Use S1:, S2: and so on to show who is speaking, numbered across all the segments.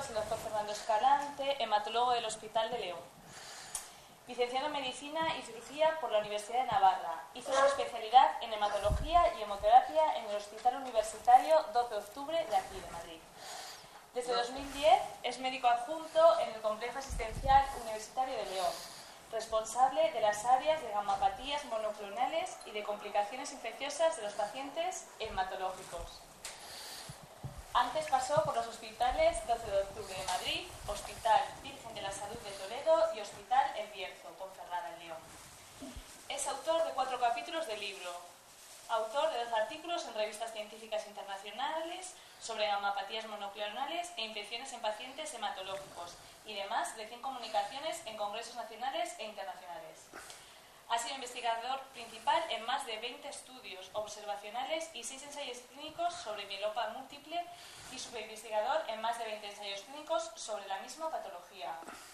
S1: es el doctor Fernando Escalante, hematólogo del Hospital de León. Licenciado en Medicina y Cirugía por la Universidad de Navarra. Hizo su especialidad en hematología y hemoterapia en el Hospital Universitario 12 de Octubre de aquí, de Madrid. Desde 2010 es médico adjunto en el Complejo Asistencial Universitario de León, responsable de las áreas de gamapatías monoclonales y de complicaciones infecciosas de los pacientes hematológicos. Antes pasó por los hospitales 12 de Octubre de Madrid, Hospital Virgen de la Salud de Toledo y Hospital El Bierzo, Ponferrada, en León. Es autor de 4 capítulos del libro, autor de 2 artículos en revistas científicas internacionales sobre gamapatías monoclonales e infecciones en pacientes hematológicos y demás de 100 comunicaciones en congresos nacionales e internacionales. Ha sido investigador principal en más de 20 estudios observacionales y 6 ensayos clínicos sobre mieloma múltiple y subinvestigador en más de 20 ensayos clínicos sobre la misma patología.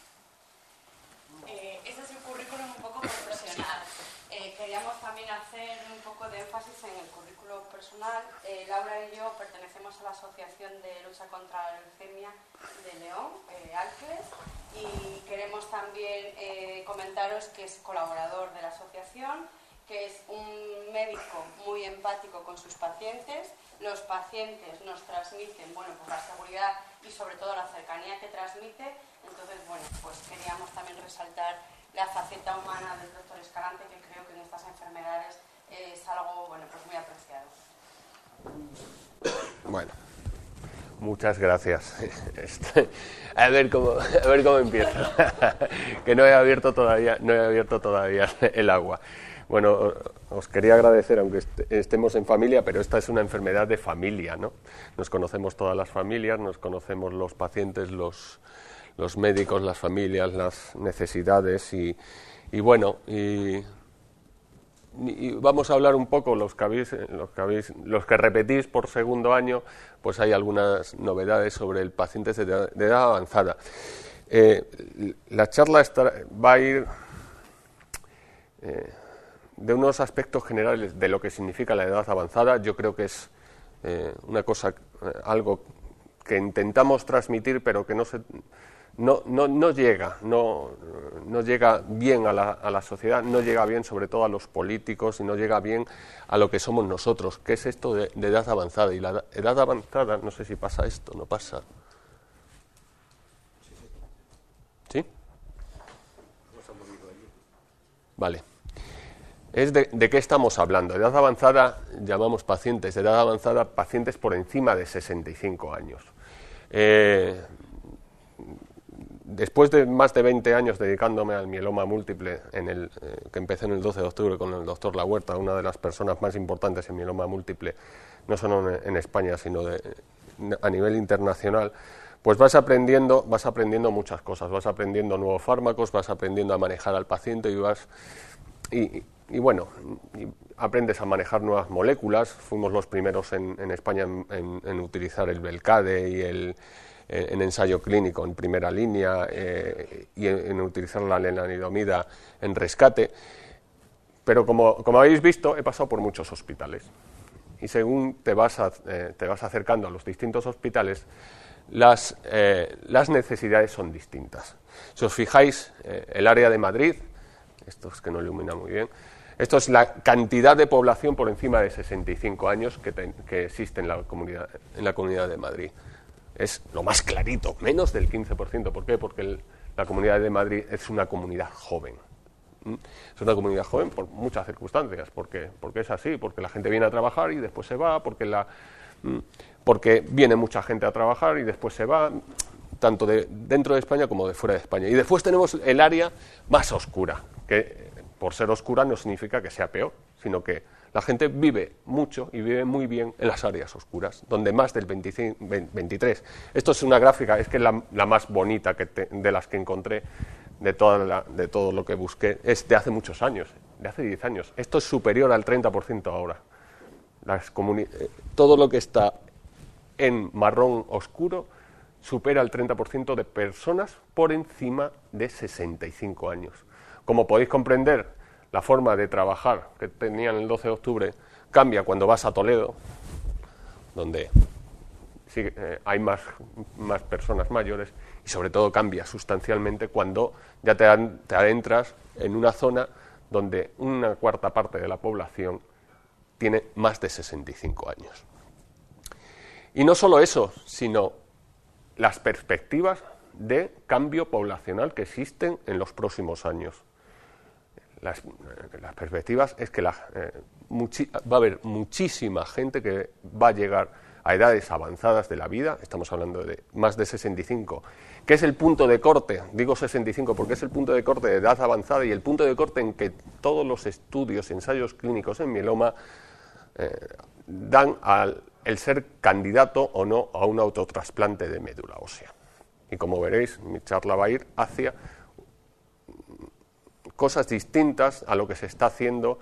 S2: Este es el currículum un poco profesional. Queríamos también hacer un poco de énfasis en el currículum personal. Laura y yo pertenecemos a la Asociación de Lucha contra la Leucemia de León, ALCLES, y queremos también comentaros que es colaborador de la asociación, que es un médico muy empático con sus pacientes. Los pacientes nos transmiten, bueno, pues la seguridad y sobre todo la cercanía que transmite. Entonces, bueno, pues queríamos también resaltar la faceta humana del doctor Escalante, que creo que en estas enfermedades es algo, bueno, pues muy apreciado.
S3: Bueno, muchas gracias. A ver cómo empiezo. Que no he abierto todavía el agua. Bueno, os quería agradecer, aunque estemos en familia, pero esta es una enfermedad de familia, ¿no? Nos conocemos todas las familias, nos conocemos los pacientes, los médicos, las familias, las necesidades y vamos a hablar un poco, los que repetís por segundo año, pues hay algunas novedades sobre el paciente de edad avanzada. La charla va a ir de unos aspectos generales de lo que significa la edad avanzada. Yo creo que es una cosa, algo que intentamos transmitir, pero que no llega bien a la sociedad, no llega bien sobre todo a los políticos y no llega bien a lo que somos nosotros. ¿Qué es esto de edad avanzada? Y la edad avanzada, no sé si pasa esto, ¿no pasa? ¿Sí? Vale. Es de qué estamos hablando. Edad avanzada llamamos pacientes, edad avanzada pacientes por encima de 65 años. Después de más de 20 años dedicándome al mieloma múltiple, que empecé en el 12 de octubre con el doctor La Huerta, una de las personas más importantes en mieloma múltiple, no solo en España, sino a nivel internacional, pues vas aprendiendo muchas cosas, vas aprendiendo nuevos fármacos, vas aprendiendo a manejar al paciente y aprendes a manejar nuevas moléculas. Fuimos los primeros en España en utilizar el Velcade y en ensayo clínico en primera línea y en utilizar la lenalidomida en rescate. Pero como habéis visto, he pasado por muchos hospitales y según te vas acercando a los distintos hospitales, las necesidades son distintas. Si os fijáis, el área de Madrid, esto es que no ilumina muy bien, esto es la cantidad de población por encima de 65 años que existe en la Comunidad de Madrid. Es lo más clarito, menos del 15%. ¿Por qué? Porque la Comunidad de Madrid es una comunidad joven. Es una comunidad joven por muchas circunstancias, porque es así, porque la gente viene a trabajar y después se va, porque viene mucha gente a trabajar y después se va, tanto dentro de España como de fuera de España. Y después tenemos el área más oscura, que por ser oscura no significa que sea peor, sino que la gente vive mucho y vive muy bien en las áreas oscuras, donde más del 23. Esto es una gráfica, es que es la más bonita de las que encontré, de todo lo que busqué, es de hace muchos años, de hace 10 años. Esto es superior al 30% ahora. Todo lo que está en marrón oscuro supera el 30% de personas por encima de 65 años. Como podéis comprender, la forma de trabajar que tenían el 12 de octubre cambia cuando vas a Toledo, donde hay más personas mayores y sobre todo cambia sustancialmente cuando ya te adentras en una zona donde una cuarta parte de la población tiene más de 65 años. Y no solo eso, sino las perspectivas de cambio poblacional que existen en los próximos años. Las perspectivas es que va a haber muchísima gente que va a llegar a edades avanzadas de la vida, estamos hablando de más de 65, que es el punto de corte, digo 65 porque es el punto de corte de edad avanzada y el punto de corte en que todos los estudios, ensayos clínicos en mieloma dan el ser candidato o no a un autotrasplante de médula ósea. Y como veréis, mi charla va a ir hacia cosas distintas a lo que se está haciendo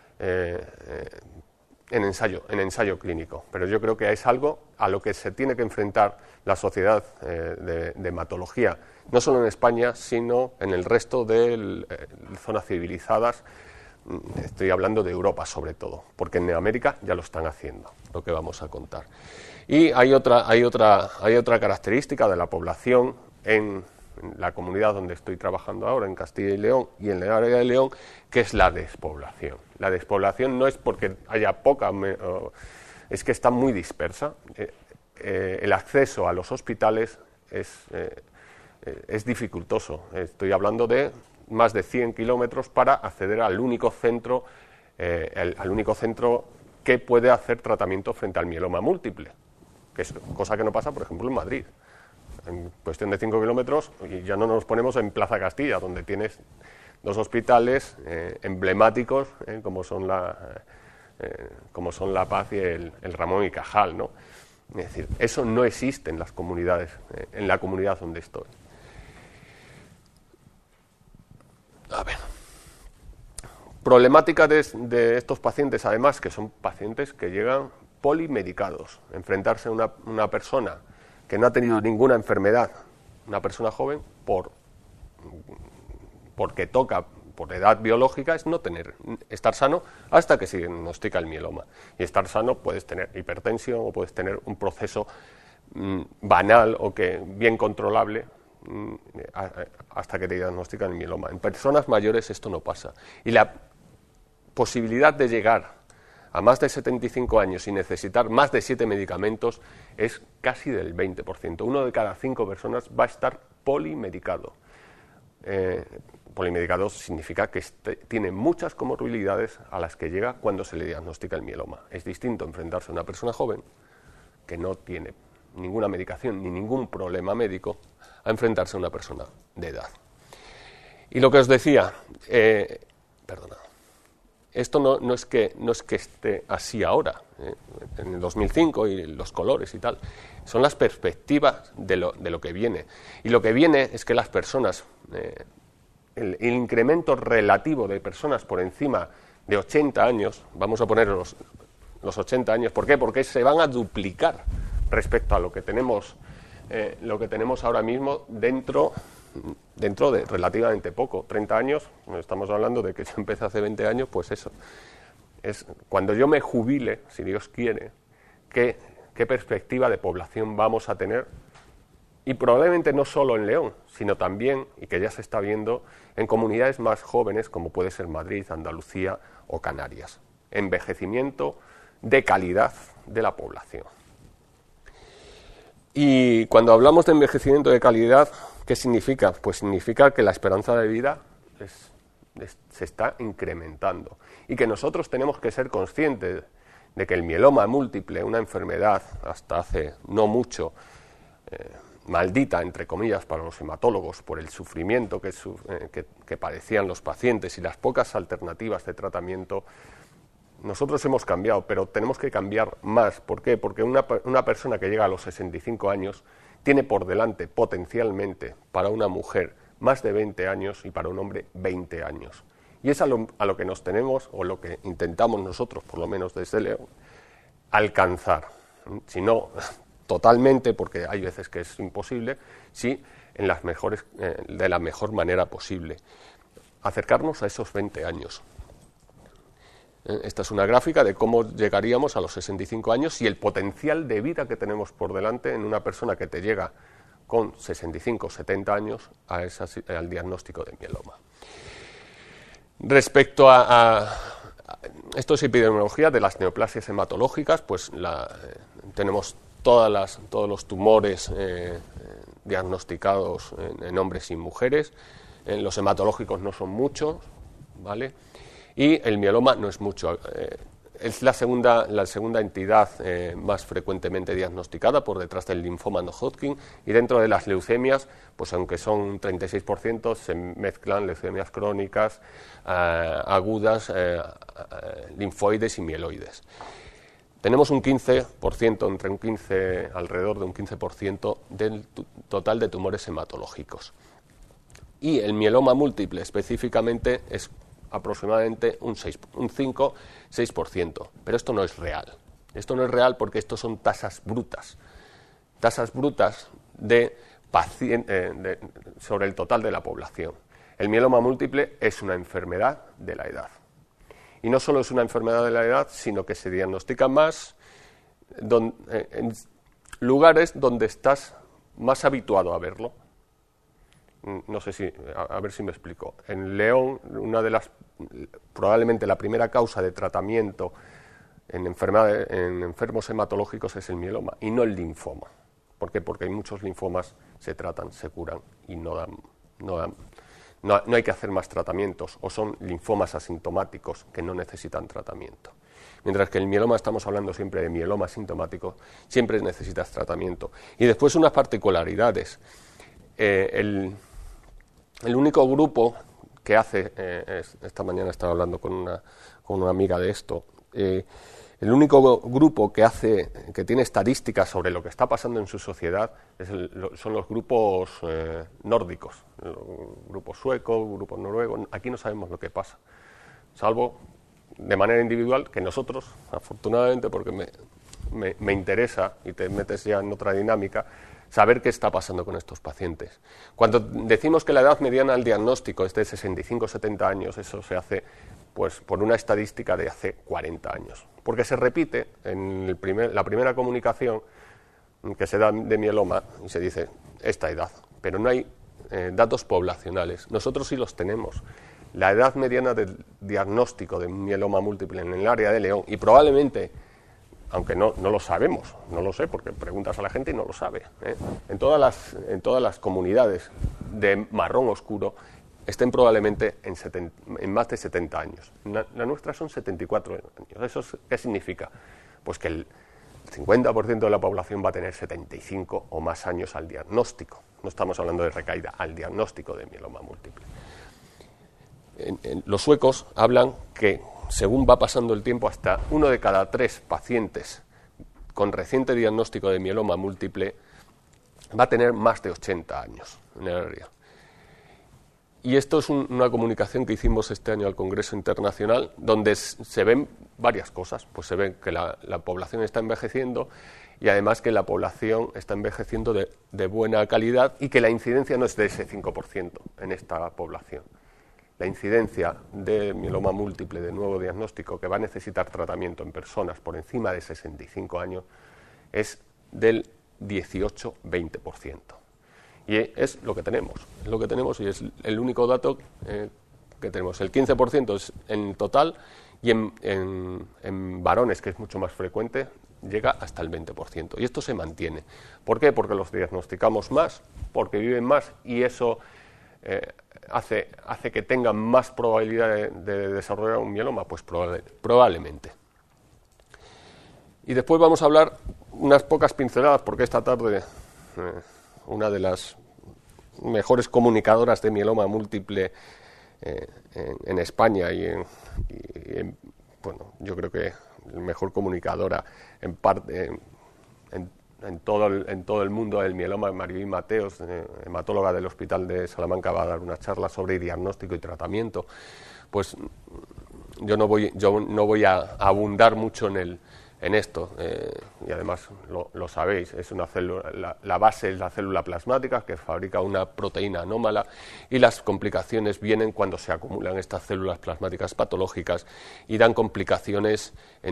S3: en ensayo clínico, pero yo creo que es algo a lo que se tiene que enfrentar la sociedad de hematología, no solo en España, sino en el resto de zonas civilizadas. Estoy hablando de Europa sobre todo, porque en América ya lo están haciendo, lo que vamos a contar. Y hay otra característica de la población en la comunidad donde estoy trabajando ahora, en Castilla y León y en el área de León, que es la despoblación. La despoblación no es porque haya poca, es que está muy dispersa. El acceso a los hospitales es dificultoso. Estoy hablando de más de 100 kilómetros para acceder al único centro que puede hacer tratamiento frente al mieloma múltiple, que es cosa que no pasa, por ejemplo, en Madrid. En cuestión de 5 kilómetros, y ya no nos ponemos en Plaza Castilla, donde tienes dos hospitales emblemáticos, como son La Paz y el Ramón y Cajal, ¿no? Es decir, eso no existe en las comunidades, en la comunidad donde estoy. A ver. Problemática de estos pacientes, además, que son pacientes que llegan polimedicados. Enfrentarse a una persona que no ha tenido ninguna enfermedad, una persona joven, porque toca por edad biológica, es estar sano hasta que se diagnostica el mieloma. Y estar sano puedes tener hipertensión o puedes tener un proceso banal o bien controlable hasta que te diagnostican el mieloma. En personas mayores esto no pasa. Y la posibilidad de llegar a más de 75 años y necesitar más de 7 medicamentos es casi del 20%. 1 de cada 5 personas va a estar polimedicado. Polimedicado significa que tiene muchas comorbilidades a las que llega cuando se le diagnostica el mieloma. Es distinto enfrentarse a una persona joven que no tiene ninguna medicación ni ningún problema médico a enfrentarse a una persona de edad. Y lo que os decía, esto no es que esté así ahora, en el 2005 y los colores y tal, son las perspectivas de lo que viene. Y lo que viene es que las personas, el incremento relativo de personas por encima de 80 años, vamos a poner los 80 años, ¿por qué? Porque se van a duplicar respecto a lo que tenemos ahora mismo dentro de relativamente poco, 30 años, estamos hablando de que yo empecé hace 20 años, pues eso, es cuando yo me jubile, si Dios quiere, qué perspectiva de población vamos a tener, y probablemente no solo en León, sino también, y que ya se está viendo, en comunidades más jóvenes como puede ser Madrid, Andalucía o Canarias. Envejecimiento de calidad de la población. Y cuando hablamos de envejecimiento de calidad, ¿qué significa? Pues significa que la esperanza de vida se está incrementando y que nosotros tenemos que ser conscientes de que el mieloma múltiple, una enfermedad hasta hace no mucho maldita, entre comillas, para los hematólogos por el sufrimiento que padecían los pacientes y las pocas alternativas de tratamiento, nosotros hemos cambiado, pero tenemos que cambiar más. ¿Por qué? Porque una persona que llega a los 65 años tiene por delante potencialmente para una mujer más de 20 años y para un hombre 20 años. Y es a lo que nos tenemos, o lo que intentamos nosotros, por lo menos desde León, alcanzar. Si no totalmente, porque hay veces que es imposible, sí de la mejor manera posible. Acercarnos a esos 20 años. Esta es una gráfica de cómo llegaríamos a los 65 años y el potencial de vida que tenemos por delante en una persona que te llega con 65 o 70 años al diagnóstico de mieloma. Respecto a esto es epidemiología de las neoplasias hematológicas, pues tenemos todos los tumores diagnosticados en hombres y mujeres. Los hematológicos no son muchos, ¿vale? Y el mieloma no es mucho. Es la segunda entidad más frecuentemente diagnosticada por detrás del linfoma no-Hodgkin, y dentro de las leucemias, pues aunque son un 36%, se mezclan leucemias crónicas, agudas, linfoides y mieloides. Tenemos un 15%, alrededor de un 15% del total de tumores hematológicos. Y el mieloma múltiple específicamente es aproximadamente un 5-6%. Pero esto no es real. Esto no es real porque estos son tasas brutas sobre el total de la población. El mieloma múltiple es una enfermedad de la edad. Y no solo es una enfermedad de la edad, sino que se diagnostica más en lugares donde estás más habituado a verlo. No sé a ver si me explico. En León, probablemente la primera causa de tratamiento en enfermos hematológicos es el mieloma y no el linfoma. ¿Por qué? Porque hay muchos linfomas, se tratan, se curan y no hay que hacer más tratamientos, o son linfomas asintomáticos que no necesitan tratamiento. Mientras que el mieloma, estamos hablando siempre de mieloma asintomático, siempre necesitas tratamiento. Y después unas particularidades. El único grupo que hace, esta mañana estaba hablando con una amiga de esto, el único grupo que tiene estadísticas sobre lo que está pasando en su sociedad son los grupos nórdicos, grupos suecos, grupos noruegos. Aquí no sabemos lo que pasa, salvo de manera individual, que nosotros, afortunadamente, porque me interesa y te metes ya en otra dinámica, saber qué está pasando con estos pacientes. Cuando decimos que la edad mediana al diagnóstico es de 65-70 años, eso se hace pues por una estadística de hace 40 años, porque se repite en la primera comunicación que se da de mieloma y se dice esta edad, pero no hay datos poblacionales. Nosotros sí los tenemos. La edad mediana del diagnóstico de mieloma múltiple en el área de León, y probablemente, aunque no lo sabemos, no lo sé, porque preguntas a la gente y no lo sabe, en todas las comunidades de marrón oscuro estén probablemente en más de 70 años. La nuestra son 74 años. ¿Eso qué significa? Pues que el 50% de la población va a tener 75 o más años al diagnóstico. No estamos hablando de recaída, al diagnóstico de mieloma múltiple. Los suecos hablan que, según va pasando el tiempo, hasta 1 de cada 3 pacientes con reciente diagnóstico de mieloma múltiple va a tener más de 80 años en el área. Y esto es una comunicación que hicimos este año al Congreso Internacional, donde se ven varias cosas. Pues se ve que la población está envejeciendo, y además que la población está envejeciendo de buena calidad, y que la incidencia no es de ese 5% en esta población. La incidencia de mieloma múltiple de nuevo diagnóstico que va a necesitar tratamiento en personas por encima de 65 años es del 18-20%. Y es lo que tenemos, y es el único dato que tenemos. El 15% es en total, y en varones, que es mucho más frecuente, llega hasta el 20%. Y esto se mantiene. ¿Por qué? Porque los diagnosticamos más, porque viven más, y eso hace que tengan más probabilidad de desarrollar un mieloma. Pues probablemente. Y después vamos a hablar unas pocas pinceladas, porque esta tarde una de las mejores comunicadoras de mieloma múltiple en España bueno, yo creo que la mejor comunicadora en todo el mundo del mieloma, Maribel Mateos, hematóloga del Hospital de Salamanca, va a dar una charla sobre diagnóstico y tratamiento. Pues yo no voy a abundar mucho en en esto, y además lo sabéis, es una célula, la base es la célula plasmática que fabrica una proteína anómala, y las complicaciones vienen cuando se acumulan estas células plasmáticas patológicas y dan complicaciones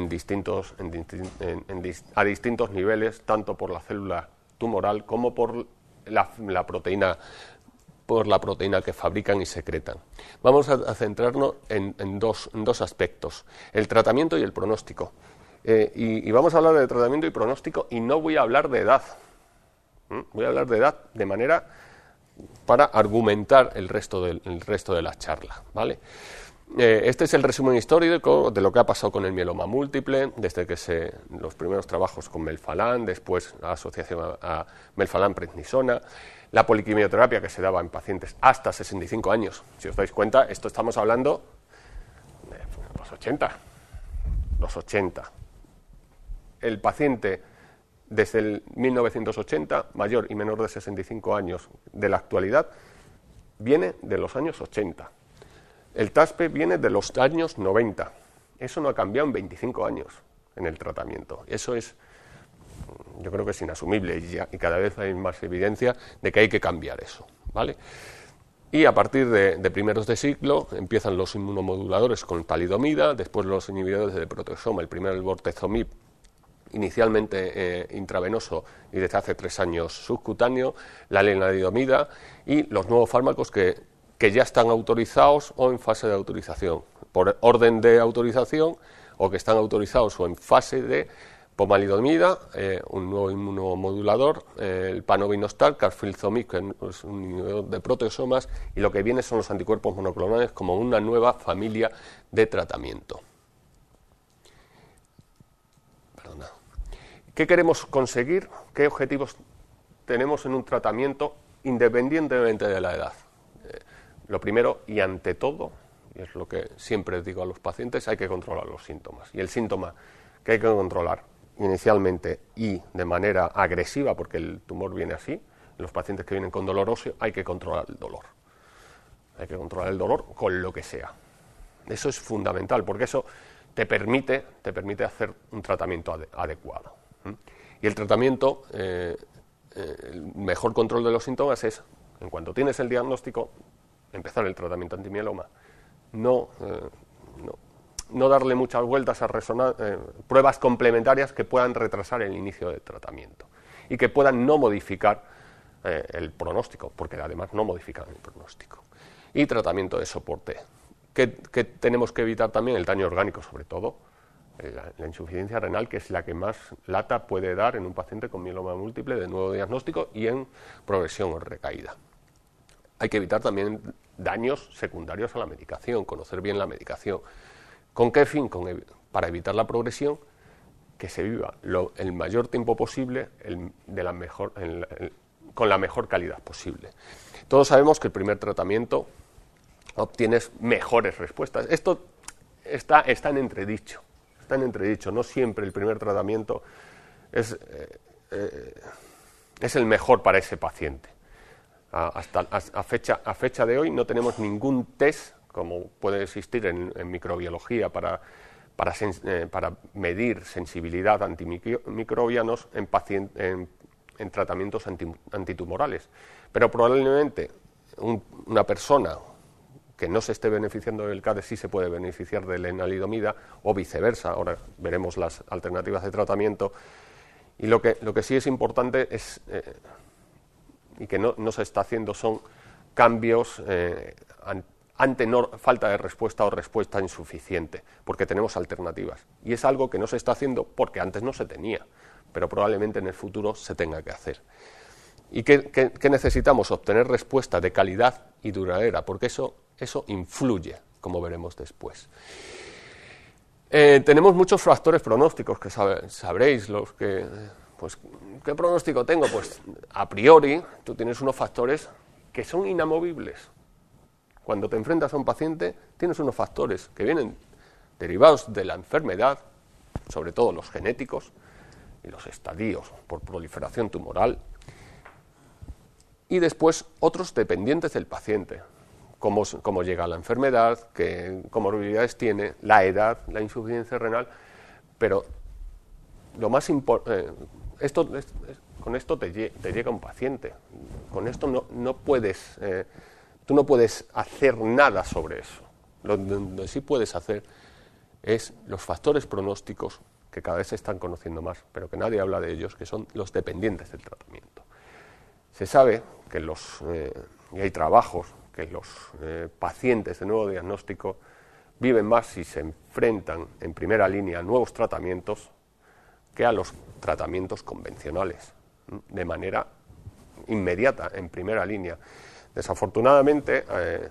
S3: a distintos niveles, tanto por la célula tumoral como por la proteína que fabrican y secretan. Vamos a centrarnos en dos aspectos, el tratamiento y el pronóstico. Y vamos a hablar de tratamiento y pronóstico, y no voy a hablar de edad. Voy a hablar de edad de manera para argumentar el resto de la charla, ¿vale? Este es el resumen histórico de lo que ha pasado con el mieloma múltiple, desde que los primeros trabajos con melphalan, después la asociación a melphalan-prednisona, la poliquimioterapia que se daba en pacientes hasta 65 años. Si os dais cuenta, esto estamos hablando de los 80. El paciente desde el 1980, mayor y menor de 65 años de la actualidad, viene de los años 80. El TASPE viene de los años 90. Eso no ha cambiado en 25 años en el tratamiento. Eso es, yo creo que es inasumible, y cada vez hay más evidencia de que hay que cambiar eso, ¿vale? Y a partir de primeros de siglo empiezan los inmunomoduladores con talidomida, después los inhibidores de proteasoma, el primero el bortezomib, inicialmente intravenoso y desde hace 3 años subcutáneo, la lenalidomida y los nuevos fármacos que ya están autorizados o en fase de autorización, por orden de autorización, o que están autorizados o en fase de pomalidomida, un nuevo inmunomodulador, el panovinostat, carfilzomib, que es un inhibidor de proteasomas, y lo que viene son los anticuerpos monoclonales como una nueva familia de tratamiento. ¿Qué queremos conseguir? ¿Qué objetivos tenemos en un tratamiento independientemente de la edad? Lo primero y ante todo, y es lo que siempre digo a los pacientes, hay que controlar los síntomas. Y el síntoma que hay que controlar inicialmente y de manera agresiva, porque el tumor viene así, los pacientes que vienen con dolor óseo, hay que controlar el dolor. Hay que controlar el dolor con lo que sea. Eso es fundamental, porque eso te permite hacer un tratamiento adecuado. Y el tratamiento, el mejor control de los síntomas es, en cuanto tienes el diagnóstico, empezar el tratamiento antimieloma. No darle muchas vueltas a pruebas complementarias que puedan retrasar el inicio del tratamiento y que puedan no modificar el pronóstico, porque además no modifican el pronóstico. Y tratamiento de soporte. ¿Qué tenemos que evitar también? El daño orgánico, sobre todo. La insuficiencia renal, que es la que más lata puede dar en un paciente con mieloma múltiple de nuevo diagnóstico y en progresión o recaída. Hay que evitar también daños secundarios a la medicación, conocer bien la medicación. ¿Con qué fin? Para evitar la progresión, que se viva el mayor tiempo posible con la mejor calidad posible. Todos sabemos que el primer tratamiento obtienes mejores respuestas. Esto está en entredicho. Está en entredicho. No siempre el primer tratamiento es el mejor para ese paciente. A fecha de hoy no tenemos ningún test, como puede existir en microbiología, para medir sensibilidad a antimicrobianos en tratamientos antitumorales. Pero probablemente una persona que no se esté beneficiando del CADE sí se puede beneficiar de lenalidomida o viceversa. Ahora veremos las alternativas de tratamiento. Y lo que sí es importante es, y que no se está haciendo, son cambios ante falta de respuesta o respuesta insuficiente, porque tenemos alternativas. Y es algo que no se está haciendo porque antes no se tenía, pero probablemente en el futuro se tenga que hacer. ¿Y qué necesitamos? Obtener respuesta de calidad y duradera, porque eso influye, como veremos después. Tenemos muchos factores pronósticos que sabréis los que... Pues, ¿qué pronóstico tengo? Pues, a priori, tú tienes unos factores que son inamovibles. Cuando te enfrentas a un paciente, tienes unos factores que vienen derivados de la enfermedad, sobre todo los genéticos y los estadios por proliferación tumoral, y después otros dependientes del paciente, cómo llega a la enfermedad, qué comorbilidades tiene, la edad, la insuficiencia renal, pero lo más importante, con esto te llega un paciente. Con esto no puedes, tú no puedes hacer nada sobre eso. Lo que sí puedes hacer es los factores pronósticos, que cada vez se están conociendo más, pero que nadie habla de ellos, que son los dependientes del tratamiento. Se sabe que y hay trabajos, que los pacientes de nuevo diagnóstico viven más si se enfrentan en primera línea a nuevos tratamientos que a los tratamientos convencionales, de manera inmediata, en primera línea. Desafortunadamente,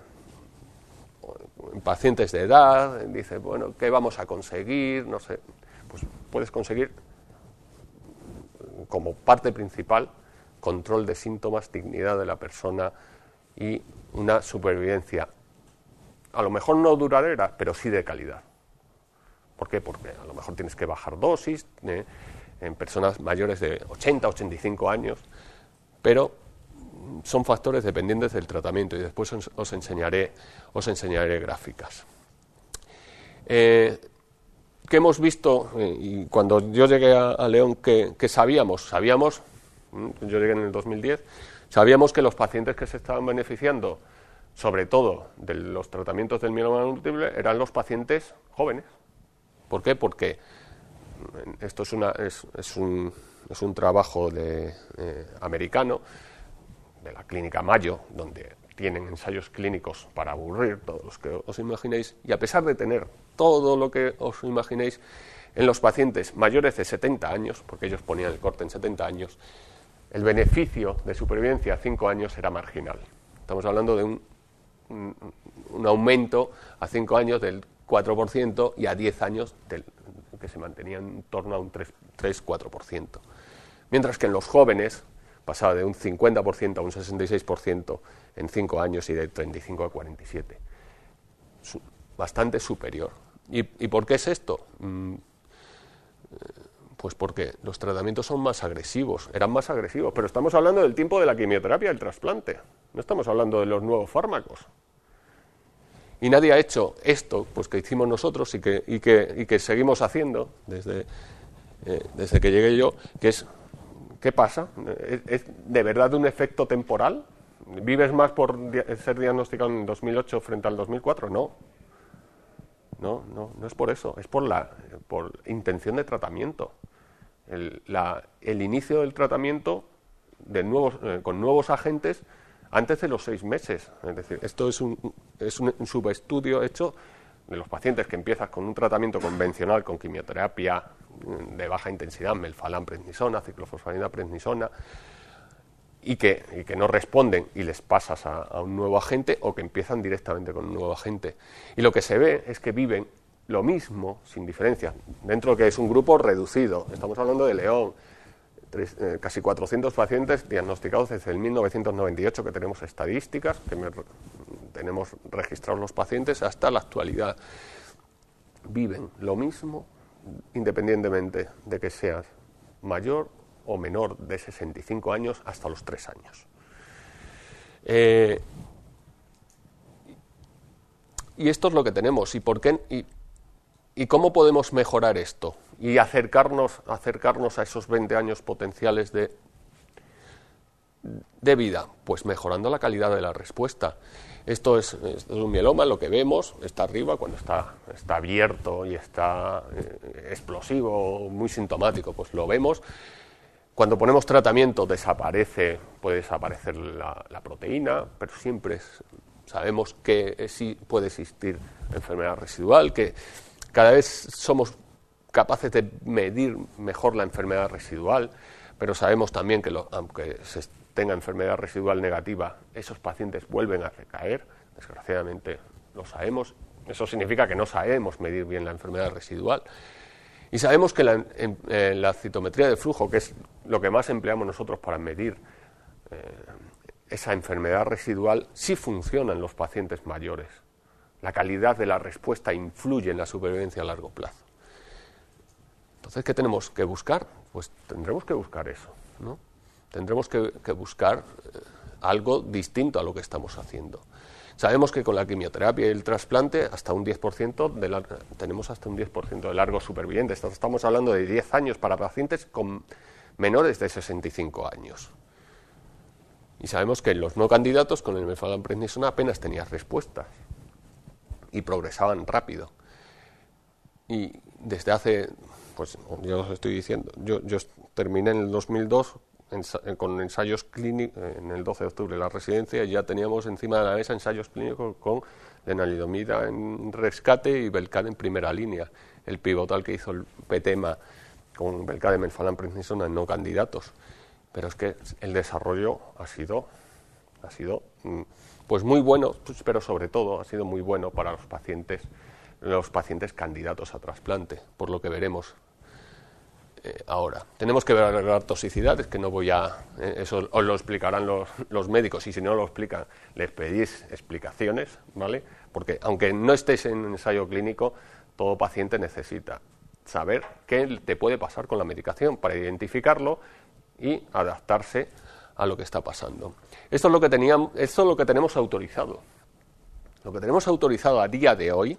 S3: en pacientes de edad, dice, bueno, ¿qué vamos a conseguir? No sé, pues puedes conseguir como parte principal control de síntomas, dignidad de la persona y una supervivencia, a lo mejor no duradera, pero sí de calidad. ¿Por qué? Porque a lo mejor tienes que bajar dosis en personas mayores de 80, 85 años, pero son factores dependientes del tratamiento y después os enseñaré gráficas. ¿Qué hemos visto? Y cuando yo llegué a León, ¿qué sabíamos? Yo llegué en el 2010, sabíamos que los pacientes que se estaban beneficiando, sobre todo de los tratamientos del mieloma múltiple, eran los pacientes jóvenes. ¿Por qué? Porque esto es un trabajo americano, de la clínica Mayo, donde tienen ensayos clínicos para aburrir todos los que os imaginéis, y a pesar de tener todo lo que os imaginéis, en los pacientes mayores de 70 años, porque ellos ponían el corte en 70 años, el beneficio de supervivencia a 5 años era marginal. Estamos hablando de un aumento a 5 años del 4% y a 10 años que se mantenía en torno a un 3-4%. Mientras que en los jóvenes pasaba de un 50% a un 66% en 5 años y de 35 a 47. Bastante superior. ¿Y por qué es esto? Pues porque los tratamientos son más agresivos, eran más agresivos, pero estamos hablando del tiempo de la quimioterapia y el trasplante, no estamos hablando de los nuevos fármacos. Y nadie ha hecho esto pues que hicimos nosotros y que seguimos haciendo desde que llegué yo, que es, ¿qué pasa? ¿Es de verdad un efecto temporal? ¿Vives más por ser diagnosticado en 2008 frente al 2004? No es por eso, es por intención de tratamiento. El inicio del tratamiento con nuevos agentes antes de los 6 meses. Es decir, esto es un subestudio hecho de los pacientes que empiezas con un tratamiento convencional con quimioterapia de baja intensidad, melphalan, prednisona, ciclofosfamida, prednisona, y que no responden y les pasas a un nuevo agente, o que empiezan directamente con un nuevo agente. Y lo que se ve es que viven lo mismo, sin diferencia, dentro de que es un grupo reducido. Estamos hablando de León, casi 400 pacientes diagnosticados desde el 1998, que tenemos estadísticas, que tenemos registrados los pacientes, hasta la actualidad. Viven lo mismo, independientemente de que seas mayor o menor de 65 años hasta los 3 años. Y esto es lo que tenemos. ¿Y por qué? ¿Y cómo podemos mejorar esto? Y acercarnos a esos 20 años potenciales de vida. Pues mejorando la calidad de la respuesta. Esto es un mieloma, lo que vemos está arriba, cuando está abierto y está explosivo, muy sintomático, pues lo vemos. Cuando ponemos tratamiento puede desaparecer la proteína, pero siempre sabemos que sí puede existir enfermedad residual, que cada vez somos capaces de medir mejor la enfermedad residual, pero sabemos también que aunque se tenga enfermedad residual negativa, esos pacientes vuelven a recaer, desgraciadamente lo sabemos. Eso significa que no sabemos medir bien la enfermedad residual. Y sabemos que la citometría de flujo, que es lo que más empleamos nosotros para medir esa enfermedad residual, sí funciona en los pacientes mayores. La calidad de la respuesta influye en la supervivencia a largo plazo. Entonces, ¿qué tenemos que buscar? Pues tendremos que buscar eso, ¿no? Tendremos que buscar algo distinto a lo que estamos haciendo. Sabemos que con la quimioterapia y el trasplante hasta un 10% tenemos hasta un 10% de largos supervivientes. Estamos hablando de 10 años para pacientes con menores de 65 años. Y sabemos que los no candidatos con el mefalaprednisona apenas tenían respuestas y progresaban rápido. Y desde hace, pues yo os estoy diciendo, yo terminé en el 2002 con ensayos clínicos, en el 12 de octubre la residencia, y ya teníamos encima de la mesa ensayos clínicos con lenalidomida en rescate y Belcade en primera línea. El pivotal que hizo el PETEMA con Belcade, mefalaprednisona en no candidatos. Pero es que el desarrollo ha sido pues muy bueno, pero sobre todo ha sido muy bueno para los pacientes candidatos a trasplante, por lo que veremos ahora. Tenemos que ver las toxicidades, que no voy a... eso os lo explicarán los médicos, y si no lo explican, les pedís explicaciones, ¿vale? Porque aunque no estéis en un ensayo clínico, todo paciente necesita saber qué te puede pasar con la medicación para identificarlo y adaptarse a lo que está pasando. Esto es lo que tenemos autorizado. Lo que tenemos autorizado a día de hoy,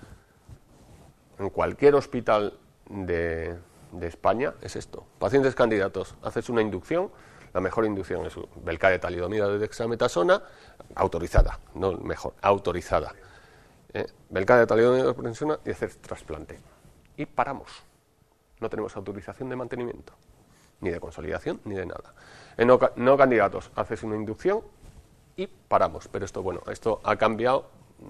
S3: en cualquier hospital de España, es esto. Pacientes candidatos, haces una inducción, la mejor inducción es Belcade, talidomida de dexametasona, autorizada, no mejor, autorizada. Belcade, talidomida de dexametasona y hacer trasplante. Y paramos. No tenemos autorización de mantenimiento, ni de consolidación, ni de nada. En no candidatos, haces una inducción y paramos. Pero esto ha cambiado.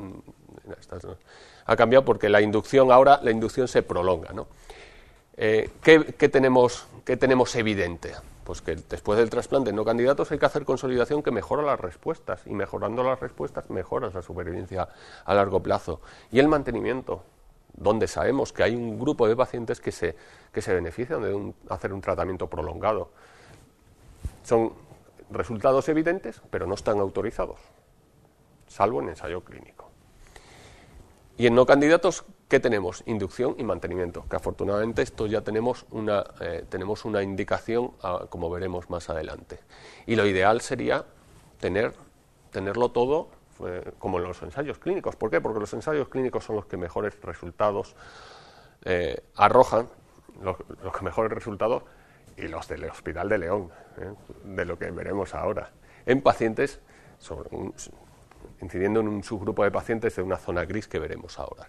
S3: Ha cambiado porque la inducción se prolonga, ¿no? ¿Qué tenemos evidente? Pues que después del trasplante en no candidatos hay que hacer consolidación que mejora las respuestas, y mejorando las respuestas mejoras la supervivencia a largo plazo. Y el mantenimiento, donde sabemos que hay un grupo de pacientes que se benefician de hacer un tratamiento prolongado. Son resultados evidentes, pero no están autorizados, salvo en ensayo clínico. Y en no candidatos, ¿qué tenemos? Inducción y mantenimiento, que afortunadamente esto ya tenemos una indicación, como veremos más adelante. Y lo ideal sería tenerlo todo como en los ensayos clínicos. ¿Por qué? Porque los ensayos clínicos son los que mejores resultados arrojan, los que mejores resultados, y los del Hospital de León, de lo que veremos ahora, en pacientes, incidiendo en un subgrupo de pacientes de una zona gris que veremos ahora.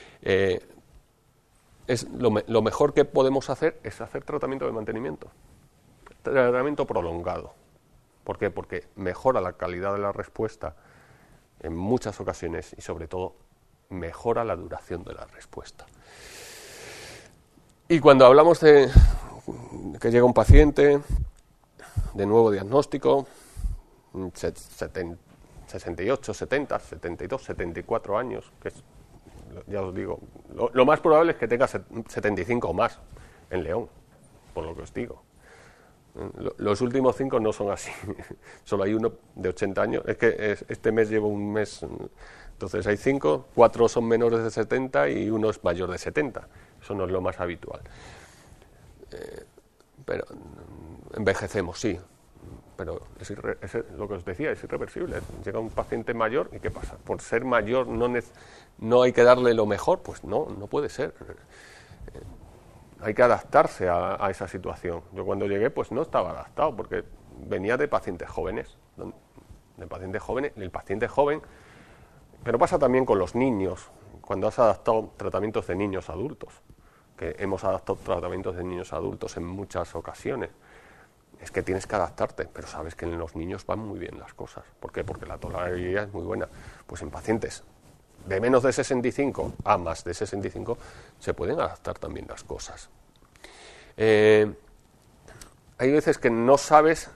S3: Lo mejor que podemos hacer es hacer tratamiento de mantenimiento, tratamiento prolongado. ¿Por qué? Porque mejora la calidad de la respuesta en muchas ocasiones y, sobre todo, mejora la duración de la respuesta. Y cuando hablamos de que llega un paciente de nuevo diagnóstico, 68, 70, 72, 74 años, que es, ya os digo, lo más probable es que tenga 75 o más en León, por lo que os digo. Los últimos 5 no son así, solo hay uno de 80 años, es que este mes llevo un mes, entonces hay 5, 4 son menores de 70 y uno es mayor de 70, eso no es lo más habitual. Pero envejecemos, sí, pero es lo que os decía, es irreversible. Llega un paciente mayor y ¿qué pasa? Por ser mayor no hay que darle lo mejor, pues no puede ser. Hay que adaptarse a esa situación. Yo cuando llegué pues no estaba adaptado porque venía de pacientes jóvenes, y el paciente joven, pero pasa también con los niños, cuando has adaptado tratamientos de niños adultos, que hemos adaptado tratamientos de niños adultos en muchas ocasiones. Es que tienes que adaptarte, pero sabes que en los niños van muy bien las cosas. ¿Por qué? Porque la tolerabilidad es muy buena. Pues en pacientes de menos de 65 a más de 65 se pueden adaptar también las cosas. Hay veces que no sabes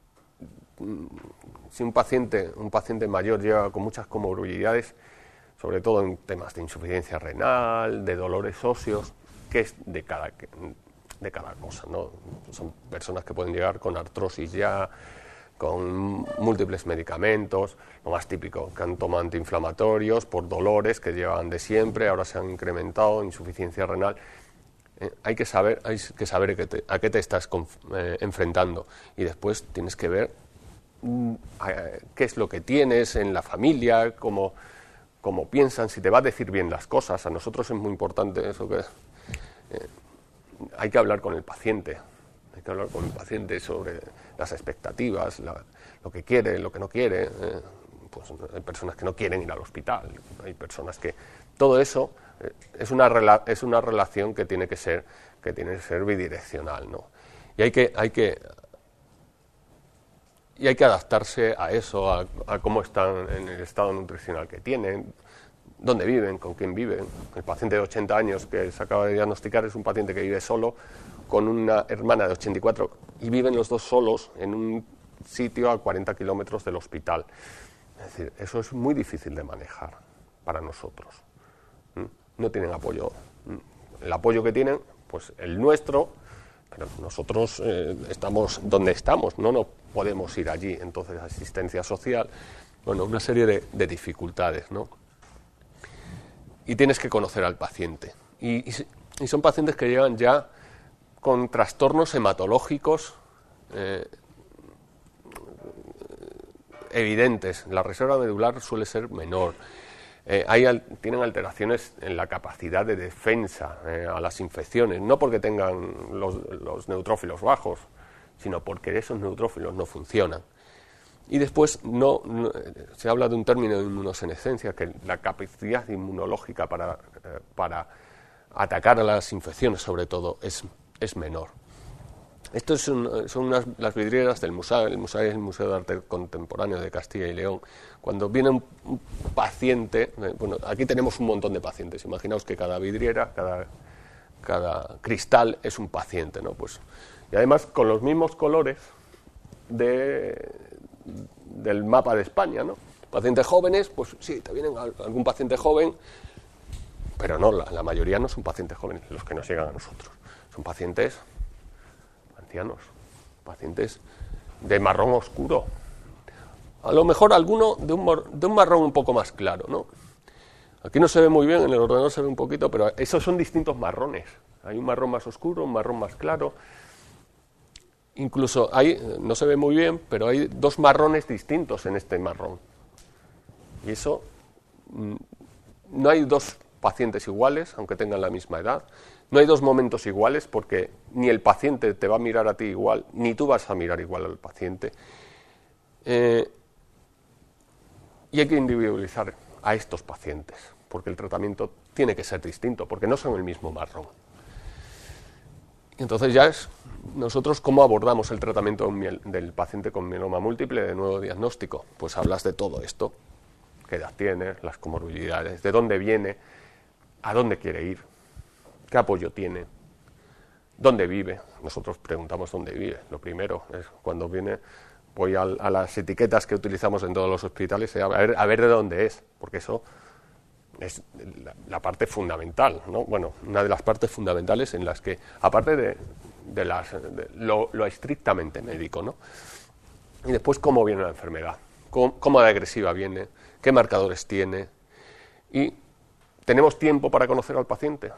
S3: si un paciente mayor llega con muchas comorbilidades, sobre todo en temas de insuficiencia renal, de dolores óseos, que es de cada cosa, ¿no? Son personas que pueden llegar con artrosis ya, con múltiples medicamentos, lo más típico, que han tomado antiinflamatorios por dolores que llevan de siempre, ahora se han incrementado, insuficiencia renal. Hay que saber a qué te estás enfrentando, y después tienes que ver qué es lo que tienes en la familia, cómo piensan, si te va a decir bien las cosas. A nosotros es muy importante eso, que hay que hablar con el paciente. Hay que hablar con el paciente sobre las expectativas, lo que quiere, lo que no quiere. Pues hay personas que no quieren ir al hospital, hay personas que... Todo eso es una relación que tiene que ser bidireccional, ¿no? Y hay que adaptarse a eso, a cómo están en el estado nutricional que tienen, dónde viven, con quién viven. El paciente de 80 años que se acaba de diagnosticar es un paciente que vive solo con una hermana de 84 y viven los dos solos en un sitio a 40 kilómetros del hospital. Es decir, eso es muy difícil de manejar para nosotros. No tienen apoyo. El apoyo que tienen, pues el nuestro, pero nosotros estamos donde estamos, no podemos ir allí. Entonces, asistencia social, bueno, una serie de dificultades, ¿no? Y tienes que conocer al paciente. Y son pacientes que llegan ya con trastornos hematológicos evidentes. La reserva medular suele ser menor. Tienen alteraciones en la capacidad de defensa a las infecciones, no porque tengan los neutrófilos bajos, sino porque esos neutrófilos no funcionan. Y después se habla de un término de inmunosenescencia, que la capacidad inmunológica para atacar a las infecciones, sobre todo, es menor. Estas son las vidrieras del MUSAE. El MUSAE es el Museo de Arte Contemporáneo de Castilla y León. Cuando viene un paciente, bueno, aquí tenemos un montón de pacientes. Imaginaos que cada vidriera, cada cristal es un paciente, ¿no? Pues, y además con los mismos colores del mapa de España, ¿no? Pacientes jóvenes, pues sí, te vienen algún paciente joven, pero no, la mayoría no son pacientes jóvenes los que nos llegan a nosotros. Son pacientes ancianos, pacientes de marrón oscuro, a lo mejor alguno de un marrón un poco más claro, ¿no? Aquí no se ve muy bien, en el ordenador se ve un poquito, pero esos son distintos marrones. Hay un marrón más oscuro, un marrón más claro. Incluso no se ve muy bien, pero hay dos marrones distintos en este marrón. Y eso, no hay dos pacientes iguales, aunque tengan la misma edad. No hay dos momentos iguales, porque ni el paciente te va a mirar a ti igual, ni tú vas a mirar igual al paciente. Y hay que individualizar a estos pacientes, porque el tratamiento tiene que ser distinto, porque no son el mismo marrón. Entonces ya es nosotros cómo abordamos el tratamiento del paciente con mieloma múltiple de nuevo diagnóstico. Pues hablas de todo esto, qué edad tiene, las comorbilidades, de dónde viene, a dónde quiere ir, qué apoyo tiene, dónde vive. Nosotros preguntamos dónde vive. Lo primero es cuando voy a las etiquetas que utilizamos en todos los hospitales, a ver de dónde es, porque eso es la parte fundamental, ¿no? Bueno, una de las partes fundamentales en las que, aparte de lo estrictamente médico, ¿no? Y después cómo viene la enfermedad, cómo de agresiva viene, qué marcadores tiene, y tenemos tiempo para conocer al paciente.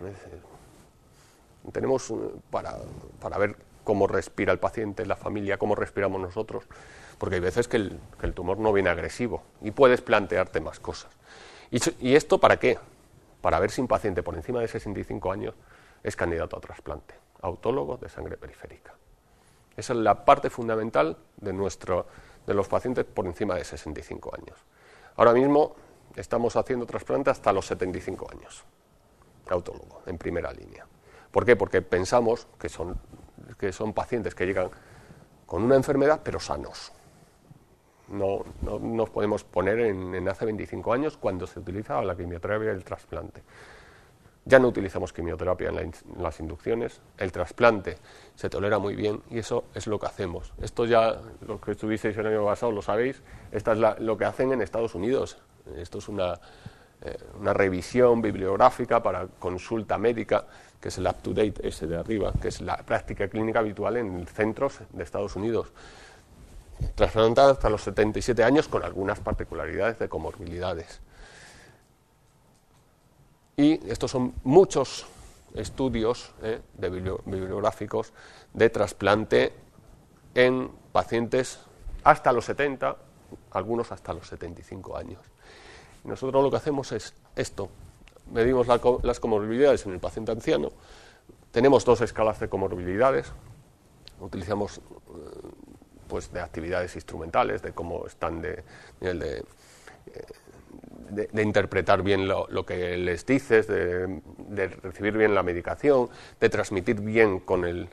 S3: Tenemos para ver cómo respira el paciente, la familia, cómo respiramos nosotros, porque hay veces que el tumor no viene agresivo y puedes plantearte más cosas. ¿Y esto para qué? Para ver si un paciente por encima de 65 años es candidato a trasplante autólogo de sangre periférica. Esa es la parte fundamental de los pacientes por encima de 65 años. Ahora mismo estamos haciendo trasplante hasta los 75 años, autólogo, en primera línea. ¿Por qué? Porque pensamos que son pacientes que llegan con una enfermedad pero sanos. No nos podemos poner en hace 25 años cuando se utilizaba la quimioterapia y el trasplante. Ya no utilizamos quimioterapia en las inducciones, el trasplante se tolera muy bien y eso es lo que hacemos. Esto ya, los que estuvisteis el año pasado lo sabéis, esto es lo que hacen en Estados Unidos. Esto es una revisión bibliográfica para consulta médica, que es el up-to-date ese de arriba, que es la práctica clínica habitual en centros de Estados Unidos. Trasplantada hasta los 77 años con algunas particularidades de comorbilidades. Y estos son muchos estudios bibliográficos de trasplante en pacientes hasta los 70, algunos hasta los 75 años. Y nosotros lo que hacemos es esto, medimos las comorbilidades en el paciente anciano, tenemos 2 escalas de comorbilidades, utilizamos pues de actividades instrumentales, de cómo están de interpretar bien lo que les dices, de recibir bien la medicación, de transmitir bien con el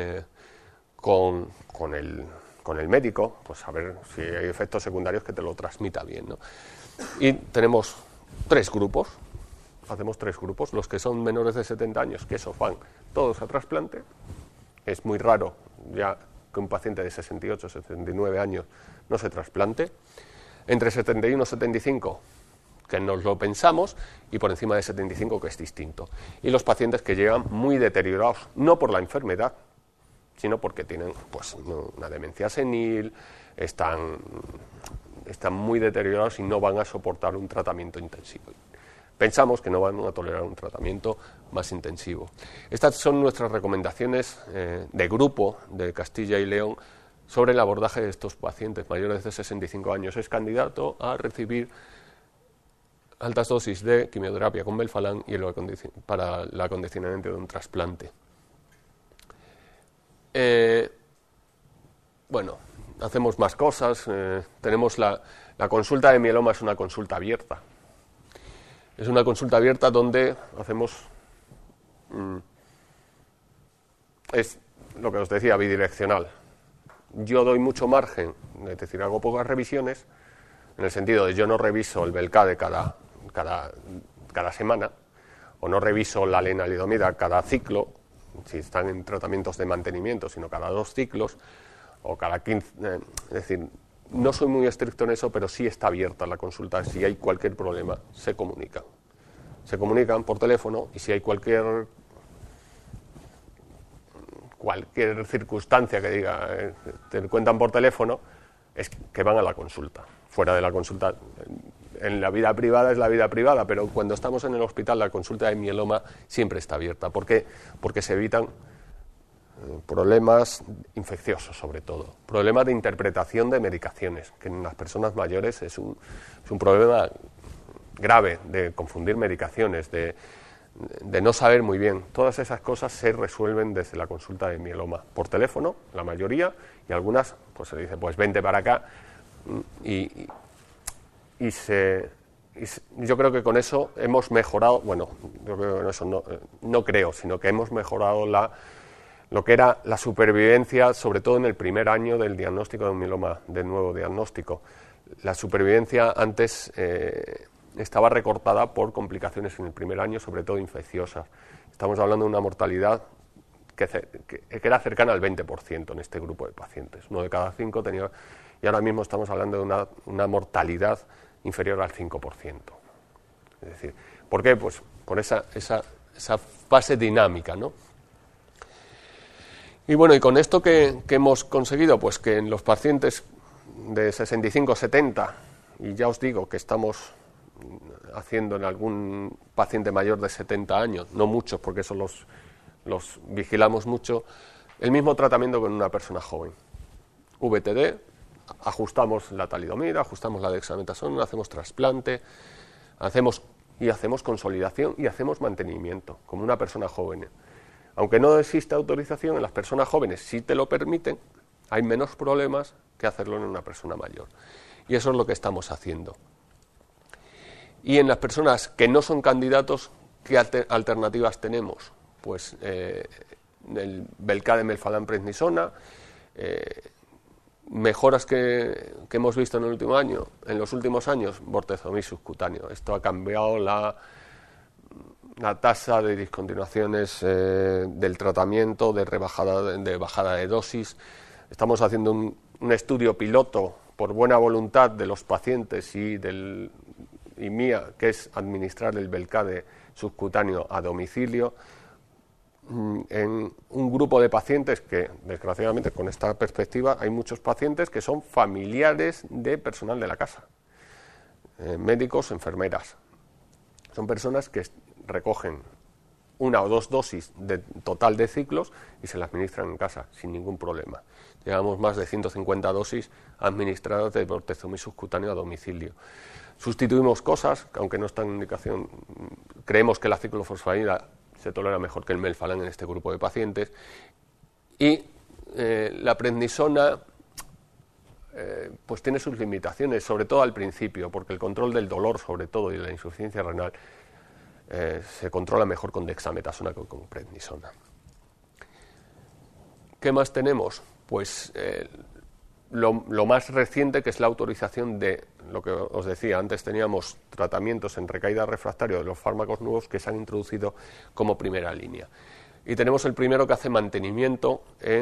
S3: médico, pues saber si hay efectos secundarios que te lo transmita bien, ¿no? Y tenemos 3 grupos, hacemos 3 grupos, los que son menores de 70 años, que esos van todos a trasplante, es muy raro ya que un paciente de 68 o 79 años no se trasplante, entre 71 y 75 que nos lo pensamos, y por encima de 75 que es distinto. Y los pacientes que llegan muy deteriorados, no por la enfermedad, sino porque tienen pues una demencia senil, están muy deteriorados y no van a soportar un tratamiento intensivo. Pensamos que no van a tolerar un tratamiento más intensivo. Estas son nuestras recomendaciones de grupo de Castilla y León sobre el abordaje de estos pacientes mayores de 65 años. Es candidato a recibir altas dosis de quimioterapia con Melphalan y para el acondicionamiento de un trasplante. Bueno, hacemos más cosas. Tenemos la consulta de mieloma, es una consulta abierta. Es una consulta abierta donde hacemos, es lo que os decía, bidireccional. Yo doy mucho margen, es decir, hago pocas revisiones, en el sentido de yo no reviso el Belcade cada semana, o no reviso la lenalidomida cada ciclo, si están en tratamientos de mantenimiento, sino cada 2 ciclos, o cada 15, es decir, no soy muy estricto en eso, pero sí está abierta la consulta. Si hay cualquier problema, se comunican. Se comunican por teléfono, y si hay cualquier circunstancia que diga, te cuentan por teléfono, es que van a la consulta. Fuera de la consulta, en la vida privada es la vida privada, pero cuando estamos en el hospital, la consulta de mieloma siempre está abierta. ¿Por qué? Porque se evitan problemas infecciosos, sobre todo, problemas de interpretación de medicaciones, que en las personas mayores es un problema grave, de confundir medicaciones, de no saber muy bien. Todas esas cosas se resuelven desde la consulta de mieloma, por teléfono, la mayoría, y algunas pues se dice, pues vente para acá, yo creo que con eso hemos mejorado, bueno, yo creo que con eso no creo, sino que hemos mejorado lo que era la supervivencia, sobre todo en el primer año del diagnóstico de un mieloma, del nuevo diagnóstico. La supervivencia antes estaba recortada por complicaciones en el primer año, sobre todo infecciosas. Estamos hablando de una mortalidad que era cercana al 20% en este grupo de pacientes. 1 de cada 5 tenía, y ahora mismo estamos hablando de una mortalidad inferior al 5%. Es decir, ¿por qué? Pues por esa fase dinámica, ¿no? Y bueno, y con esto que hemos conseguido, pues que en los pacientes de 65-70, y ya os digo que estamos haciendo en algún paciente mayor de 70 años, no muchos porque eso los vigilamos mucho, el mismo tratamiento con una persona joven. VTD, ajustamos la talidomida, ajustamos la dexametasona, hacemos trasplante, hacemos consolidación y hacemos mantenimiento, como una persona joven. Aunque no existe autorización, en las personas jóvenes sí te lo permiten, hay menos problemas que hacerlo en una persona mayor. Y eso es lo que estamos haciendo. Y en las personas que no son candidatos, ¿qué alternativas tenemos? Pues el Belcade Melphalan prednisona, mejoras que hemos visto en los últimos años, bortezomib subcutáneo. Esto ha cambiado la tasa de discontinuaciones del tratamiento, de bajada de dosis. Estamos haciendo un estudio piloto por buena voluntad de los pacientes y mía, que es administrar el Belcade subcutáneo a domicilio en un grupo de pacientes que, desgraciadamente, con esta perspectiva, hay muchos pacientes que son familiares de personal de la casa, médicos, enfermeras. Son personas que recogen 1 o 2 dosis de total de ciclos y se la administran en casa sin ningún problema. Llevamos más de 150 dosis administradas de bortezomib subcutáneo a domicilio. Sustituimos cosas, aunque no están en indicación, creemos que la ciclofosfamida se tolera mejor que el melphalan en este grupo de pacientes, y la prednisona pues tiene sus limitaciones, sobre todo al principio, porque el control del dolor, sobre todo, y de la insuficiencia renal, se controla mejor con dexametasona que con prednisona. ¿Qué más tenemos? Pues lo más reciente, que es la autorización de lo que os decía, antes teníamos tratamientos en recaída refractaria de los fármacos nuevos que se han introducido como primera línea. Y tenemos el primero que hace mantenimiento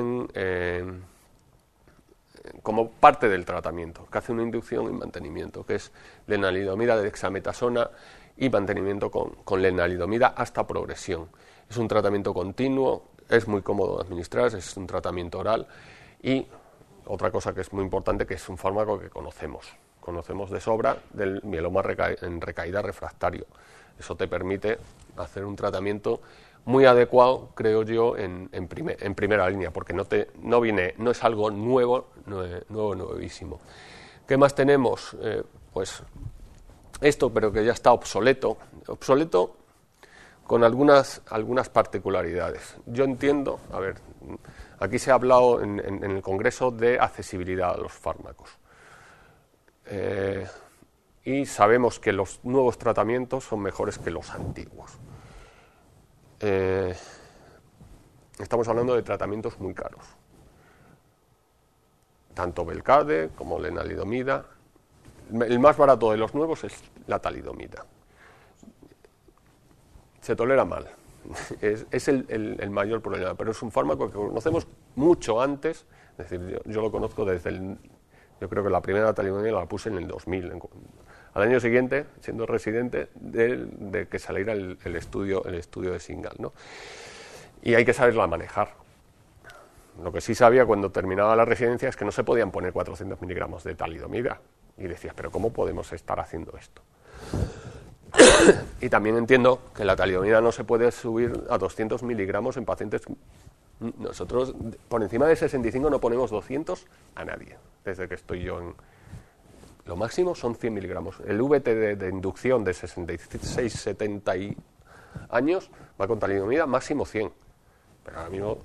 S3: como parte del tratamiento, que hace una inducción y mantenimiento, que es lenalidomida de dexametasona y mantenimiento con lenalidomida hasta progresión. Es un tratamiento continuo, es muy cómodo de administrar, es un tratamiento oral y otra cosa que es muy importante, que es un fármaco que conocemos de sobra del mieloma en recaída refractario. Eso te permite hacer un tratamiento muy adecuado, creo yo, en primera línea, porque no es algo nuevísimo. ¿Qué más tenemos? Pues esto, pero que ya está obsoleto con algunas particularidades. Yo entiendo, aquí se ha hablado en el Congreso de accesibilidad a los fármacos. Y sabemos que los nuevos tratamientos son mejores que los antiguos. Estamos hablando de tratamientos muy caros. Tanto Velcade como lenalidomida. El más barato de los nuevos es la talidomida. Se tolera mal. Es el mayor problema, pero es un fármaco que conocemos mucho antes. Es decir, yo lo conozco yo creo que la primera talidomida la puse en el 2000. Al año siguiente, siendo residente, de que saliera el estudio de Singal, ¿no? Y hay que saberla manejar. Lo que sí sabía cuando terminaba la residencia es que no se podían poner 400 miligramos de talidomida. Y decías, ¿pero cómo podemos estar haciendo esto? Y también entiendo que la talidomida no se puede subir a 200 miligramos en pacientes. Nosotros, por encima de 65, no ponemos 200 a nadie, desde que estoy yo en... Lo máximo son 100 miligramos. El VT de inducción de 66-70 años va con talidomida máximo 100. Pero ahora mismo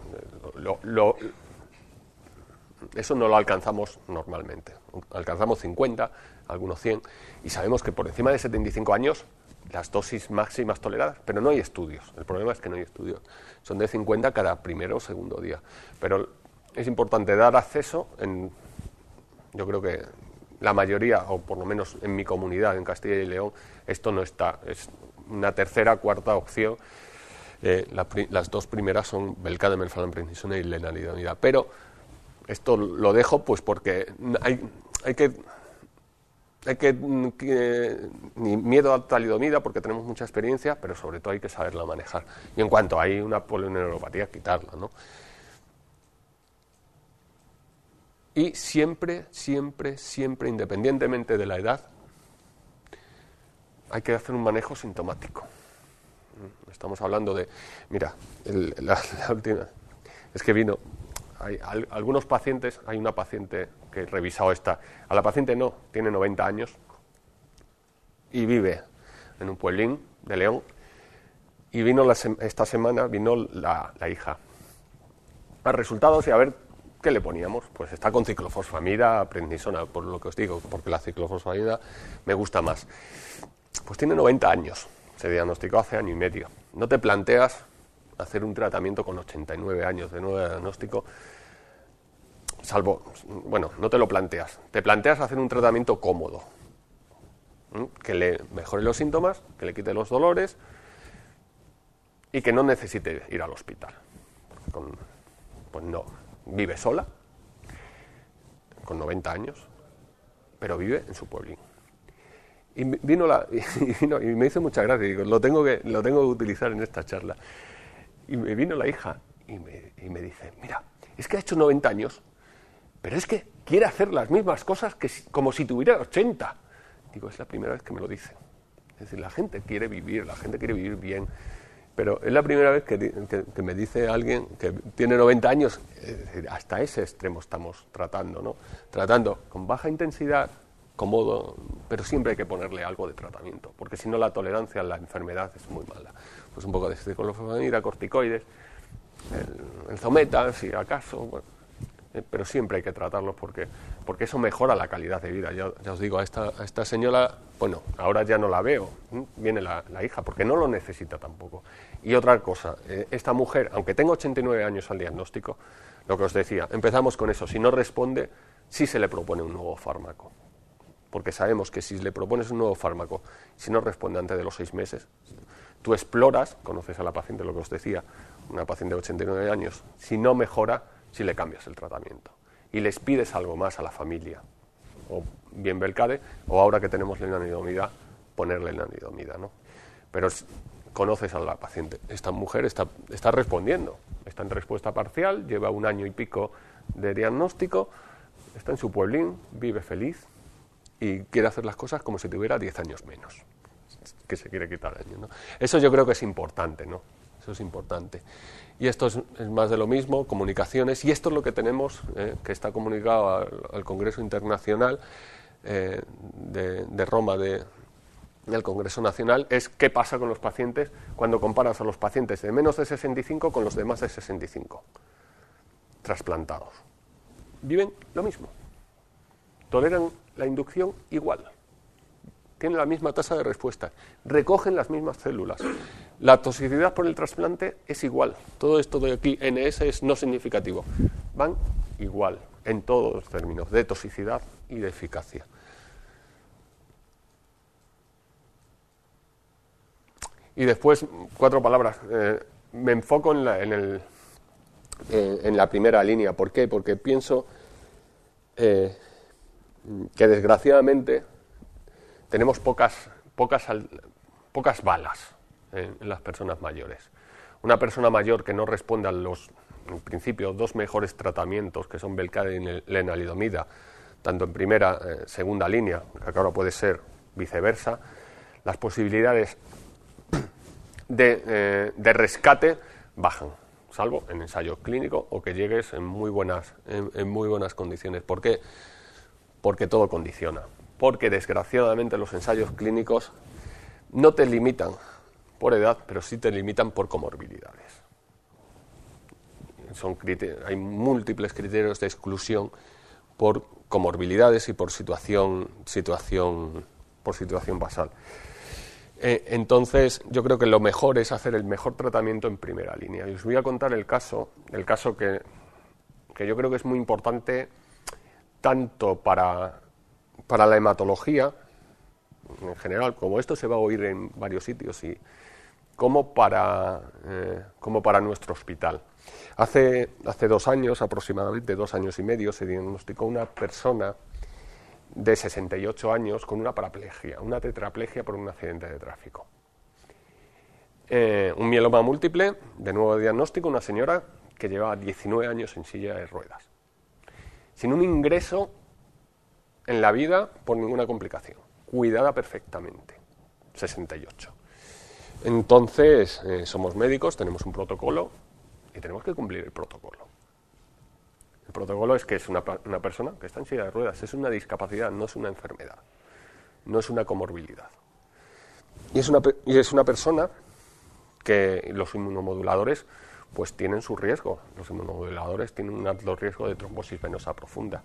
S3: eso no lo alcanzamos normalmente. Alcanzamos 50, algunos 100, y sabemos que por encima de 75 años las dosis máximas toleradas, pero no hay estudios. El problema es que no hay estudios. Son de 50 cada primero o segundo día. Pero es importante dar acceso yo creo que la mayoría, o por lo menos en mi comunidad, en Castilla y León, esto no está. Es una tercera, cuarta opción. Las dos primeras son Velcade, melphalan, prednisona y lenalidomida. Pero esto lo dejo pues porque hay que ni miedo a talidomida porque tenemos mucha experiencia, pero sobre todo hay que saberla manejar. Y en cuanto hay una polineuropatía, quitarla, ¿no? Y siempre, independientemente de la edad, hay que hacer un manejo sintomático. Estamos hablando de... Mira, la última... Es que vino... Hay algunos pacientes, hay una paciente que he revisado esta... A la paciente no, tiene 90 años y vive en un pueblín de León. Y vino esta semana, vino la hija. A resultados y a ver... ¿Qué le poníamos? Pues está con ciclofosfamida, prednisona, por lo que os digo, porque la ciclofosfamida me gusta más. Pues tiene 90 años, se diagnosticó hace año y medio. No te planteas hacer un tratamiento con 89 años de nuevo diagnóstico, no te lo planteas. Te planteas hacer un tratamiento cómodo, que le mejore los síntomas, que le quite los dolores y que no necesite ir al hospital. Pues no. Vive sola, con 90 años, pero vive en su pueblín. Y vino y me hizo mucha gracia, digo, lo tengo que utilizar en esta charla. Y me vino la hija y me dice, mira, es que ha hecho 90 años, pero es que quiere hacer las mismas cosas como si tuviera 80. Digo, es la primera vez que me lo dice. Es decir, la gente quiere vivir bien. pero es la primera vez que me dice alguien que tiene 90 años, es decir, hasta ese extremo estamos tratando, ¿no? Tratando con baja intensidad, cómodo, pero siempre hay que ponerle algo de tratamiento, porque si no la tolerancia a la enfermedad es muy mala. Pues un poco de ciclofosfamida, corticoides, el Zometa, si acaso, bueno, pero siempre hay que tratarlos porque eso mejora la calidad de vida. Ya os digo, a esta señora, bueno, ahora ya no la veo, viene la hija, porque no lo necesita tampoco. Y otra cosa, esta mujer, aunque tenga 89 años al diagnóstico, lo que os decía, empezamos con eso, si no responde, sí se le propone un nuevo fármaco, porque sabemos que si le propones un nuevo fármaco, si no responde antes de los 6 meses, tú exploras, conoces a la paciente, lo que os decía, una paciente de 89 años, si no mejora, si le cambias el tratamiento y les pides algo más a la familia, o bien Velcade, o ahora que tenemos lenalidomida, ponerle lenalidomida, ¿no? Pero conoces a la paciente, esta mujer está respondiendo, está en respuesta parcial, lleva 1 año y pico de diagnóstico, está en su pueblín, vive feliz y quiere hacer las cosas como si tuviera 10 años menos, que se quiere quitar años, ¿no? Eso yo creo que es importante, ¿no? Eso es importante. Y esto es más de lo mismo, comunicaciones, y esto es lo que tenemos, que está comunicado al Congreso Internacional de Roma, del Congreso Nacional, es qué pasa con los pacientes cuando comparas a los pacientes de menos de 65 con los de más de 65, trasplantados. Viven lo mismo, toleran la inducción igual, tienen la misma tasa de respuesta, recogen las mismas células. La toxicidad por el trasplante es igual. Todo esto de aquí, NS, es no significativo. Van igual, en todos los términos, de toxicidad y de eficacia. Y después, 4 palabras. Me enfoco en la primera línea. ¿Por qué? Porque pienso que desgraciadamente tenemos pocas balas en las personas mayores. Una persona mayor que no responde a los, en principio, 2 mejores tratamientos, que son Velcade y lenalidomida, tanto en primera, segunda línea, que ahora puede ser viceversa, las posibilidades de rescate bajan, salvo en ensayo clínico o que llegues en muy buenas condiciones. ¿Por qué? Porque todo condiciona. Porque desgraciadamente los ensayos clínicos no te limitan por edad, pero sí te limitan por comorbilidades. Hay múltiples criterios de exclusión por comorbilidades y por situación basal. Entonces, yo creo que lo mejor es hacer el mejor tratamiento en primera línea. Y os voy a contar el caso que yo creo que es muy importante tanto para la hematología en general, como esto se va a oír en varios sitios, y como para nuestro hospital. Hace 2 años, aproximadamente 2 años y medio, se diagnosticó una persona de 68 años con una paraplegia, una tetraplegia por un accidente de tráfico. Un mieloma múltiple, de nuevo diagnóstico, una señora que llevaba 19 años en silla de ruedas, sin un ingreso en la vida por ninguna complicación, cuidada perfectamente, 68. Entonces, somos médicos, tenemos un protocolo y tenemos que cumplir el protocolo. El protocolo es que es una persona que está en silla de ruedas, es una discapacidad, no es una enfermedad, no es una comorbilidad. Y es una persona que los inmunomoduladores pues tienen su riesgo. Los inmunomoduladores tienen un alto riesgo de trombosis venosa profunda.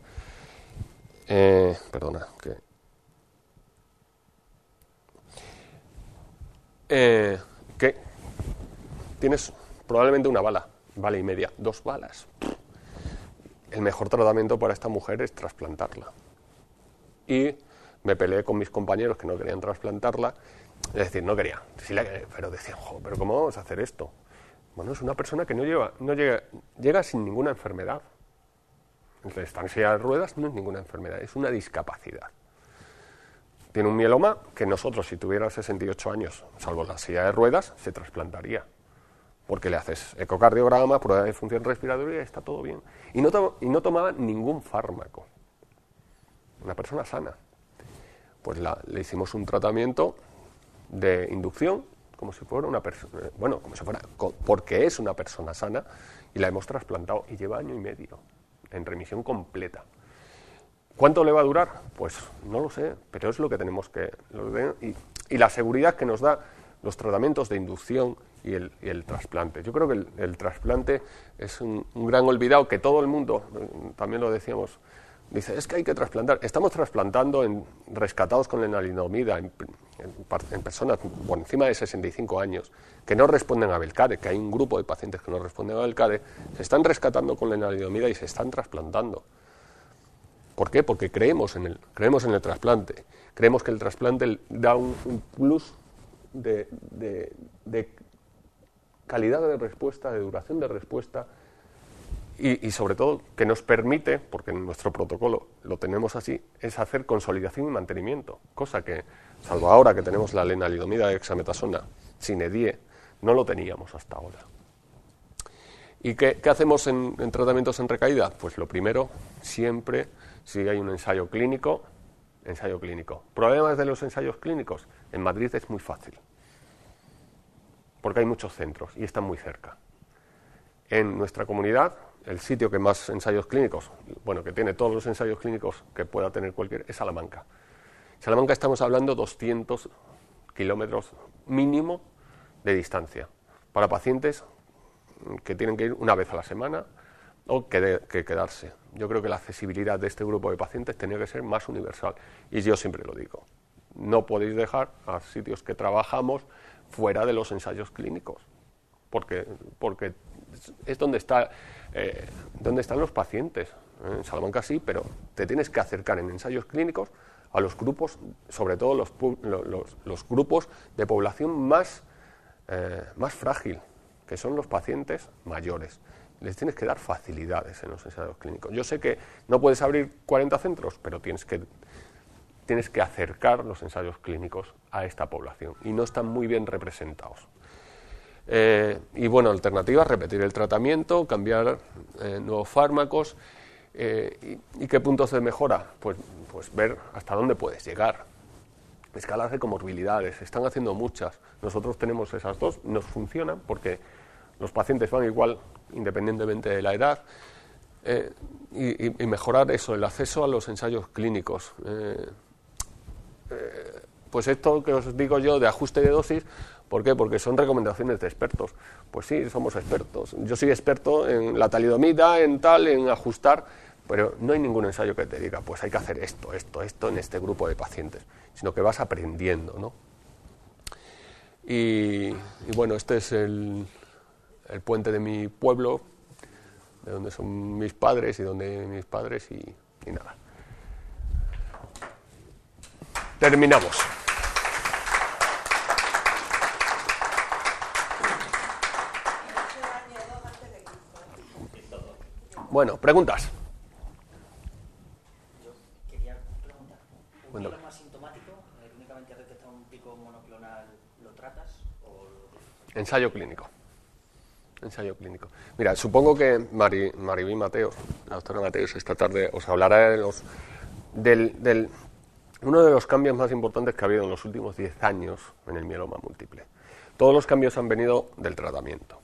S3: Que tienes probablemente una bala y media, 2 balas. El mejor tratamiento para esta mujer es trasplantarla. Y me peleé con mis compañeros que no querían trasplantarla, es decir, no querían, pero decían, pero ¿cómo vamos a hacer esto? Bueno, es una persona que llega sin ninguna enfermedad. La estancia de ruedas no es ninguna enfermedad, es una discapacidad. Tiene un mieloma que nosotros, si tuviera 68 años, salvo la silla de ruedas, se trasplantaría. Porque le haces ecocardiograma, prueba de función respiratoria y está todo bien. Y no tomaba ningún fármaco. Una persona sana. Pues le hicimos un tratamiento de inducción como si fuera una persona, bueno, como si fuera, porque es una persona sana, y la hemos trasplantado, y lleva 1 año y medio, en remisión completa. ¿Cuánto le va a durar? Pues no lo sé, pero es lo que tenemos que... Y la seguridad que nos da los tratamientos de inducción y el trasplante. Yo creo que el trasplante es un gran olvidado, que todo el mundo, también lo decíamos, dice, es que hay que trasplantar. Estamos trasplantando en rescatados con lenalidomida, en personas por encima de 65 años, que no responden a Belcade, que hay un grupo de pacientes que no responden a Belcade, se están rescatando con lenalidomida y se están trasplantando. ¿Por qué? Porque creemos en el trasplante. Creemos que el trasplante da un plus de calidad de respuesta, de duración de respuesta, y sobre todo que nos permite, porque en nuestro protocolo lo tenemos así, es hacer consolidación y mantenimiento, cosa que, salvo ahora que tenemos la lenalidomida de dexametasona sin EDIE, no lo teníamos hasta ahora. ¿Y qué hacemos en tratamientos en recaída? Pues lo primero, siempre, si hay un ensayo clínico. ¿Problemas de los ensayos clínicos? En Madrid es muy fácil, porque hay muchos centros y están muy cerca. En nuestra comunidad, el sitio que más ensayos clínicos, bueno, que tiene todos los ensayos clínicos que pueda tener cualquier, es Salamanca. Salamanca estamos hablando 200 kilómetros mínimo de distancia para pacientes que tienen que ir una vez a la semana o que quedarse. Yo creo que la accesibilidad de este grupo de pacientes tenía que ser más universal, y yo siempre lo digo, no podéis dejar a sitios que trabajamos fuera de los ensayos clínicos, porque es donde están los pacientes. En Salamanca sí, pero te tienes que acercar en ensayos clínicos a los grupos, sobre todo los grupos de población más frágil, que son los pacientes mayores. Les tienes que dar facilidades en los ensayos clínicos. Yo sé que no puedes abrir 40 centros, pero tienes que acercar los ensayos clínicos a esta población, y no están muy bien representados. Y bueno, alternativas, repetir el tratamiento, cambiar nuevos fármacos, y qué puntos de mejora, pues ver hasta dónde puedes llegar. Escalas de comorbilidades, se están haciendo muchas, nosotros tenemos esas dos, nos funcionan porque los pacientes van igual independientemente de la edad, y mejorar eso, el acceso a los ensayos clínicos. Pues esto que os digo yo de ajuste de dosis, ¿por qué? Porque son recomendaciones de expertos. Pues sí, somos expertos. Yo soy experto en la talidomida, en ajustar, pero no hay ningún ensayo que te diga, pues hay que hacer esto en este grupo de pacientes, sino que vas aprendiendo, ¿no? Y bueno, este es el puente de mi pueblo, de donde son mis padres y nada. Terminamos. Bueno, preguntas.
S4: Yo quería preguntar, ¿un
S3: Bueno.
S4: mieloma asintomático, únicamente detecta un pico monoclonal, lo tratas o lo...
S3: Ensayo clínico. Mira, supongo que Maribí Mateos, la doctora Mateos, esta tarde os hablará de uno de los cambios más importantes que ha habido en los últimos 10 años en el mieloma múltiple. Todos los cambios han venido del tratamiento.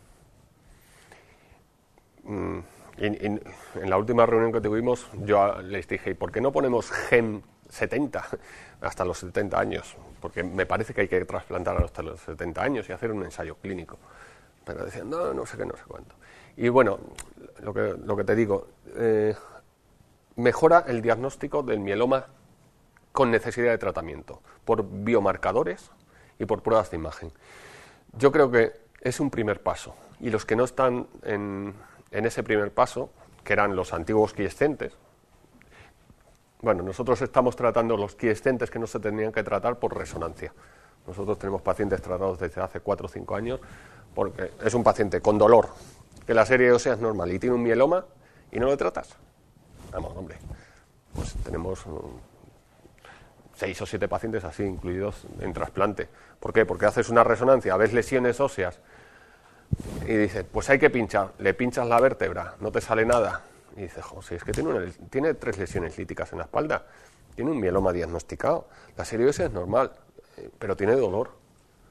S3: Y en la última reunión que tuvimos, yo les dije, ¿y por qué no ponemos GEM 70 hasta los 70 años? Porque me parece que hay que trasplantar hasta los 70 años y hacer un ensayo clínico. Pero decían, no sé qué, no sé cuánto. Y bueno, lo que te digo, mejora el diagnóstico del mieloma con necesidad de tratamiento, por biomarcadores y por pruebas de imagen. Yo creo que es un primer paso, y los que no están en ese primer paso, que eran los antiguos quiescentes, bueno, nosotros estamos tratando los quiescentes que no se tenían que tratar por resonancia. Nosotros tenemos pacientes tratados desde hace 4 o 5 años, porque es un paciente con dolor, que la serie ósea es normal y tiene un mieloma y no lo tratas. Vamos, hombre, pues tenemos 6 o 7 pacientes así, incluidos en trasplante. ¿Por qué? Porque haces una resonancia, ves lesiones óseas y dices, pues hay que pinchar. Le pinchas la vértebra, no te sale nada. Y dices, José, es que tiene 3 lesiones líticas en la espalda, tiene un mieloma diagnosticado. La serie ósea es normal, pero tiene dolor.